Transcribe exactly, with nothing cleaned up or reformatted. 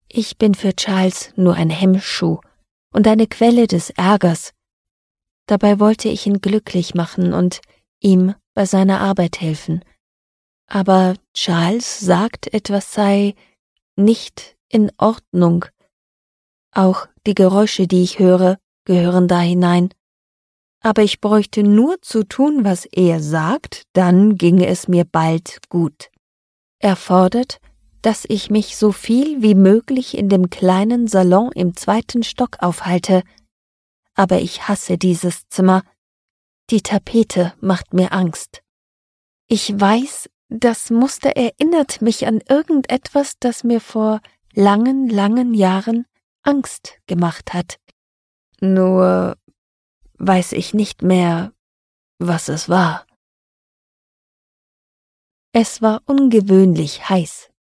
Ich bin für Charles nur ein Hemmschuh und eine Quelle des Ärgers. Dabei wollte ich ihn glücklich machen und ihm bei seiner Arbeit helfen. Aber Charles sagt, etwas sei nicht in Ordnung. Auch die Geräusche, die ich höre, gehören da hinein. Aber ich bräuchte nur zu tun, was er sagt, dann ginge es mir bald gut. Er fordert, dass ich mich so viel wie möglich in dem kleinen Salon im zweiten Stock aufhalte. Aber ich hasse dieses Zimmer. Die Tapete macht mir Angst. Ich weiß, das Muster erinnert mich an irgendetwas, das mir vor langen, langen Jahren Angst gemacht hat. Nur weiß ich nicht mehr, was es war. Es war ungewöhnlich heiß.